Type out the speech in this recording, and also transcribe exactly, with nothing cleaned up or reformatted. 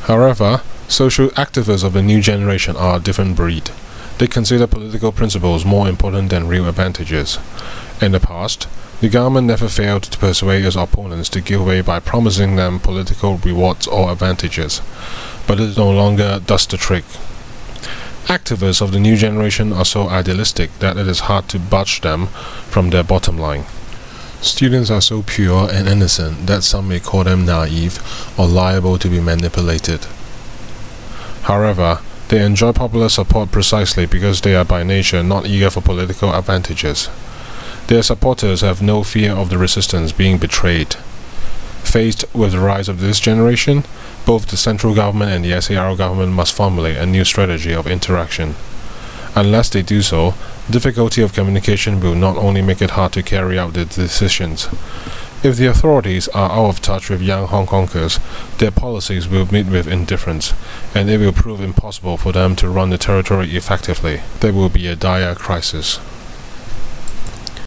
However, social activists of the new generation are a different breed. They consider political principles more important than real advantages. In the past, the government never failed to persuade its opponents to give way by promising them political rewards or advantages, but it no longer does the trick. Activists of the new generation are so idealistic that it is hard to budge them from their bottom line. Students are so pure and innocent that some may call them naive or liable to be manipulated. However, they enjoy popular support precisely because they are by nature not eager for political advantages. Their supporters have no fear of the resistance being betrayed. Faced with the rise of this generation, both the central government and the S A R government must formulate a new strategy of interaction. Unless they do so, difficulty of communication will not only make it hard to carry out their decisions. If the authorities are out of touch with young Hong Kongers, their policies will meet with indifference, and it will prove impossible for them to run the territory effectively. There will be a dire crisis.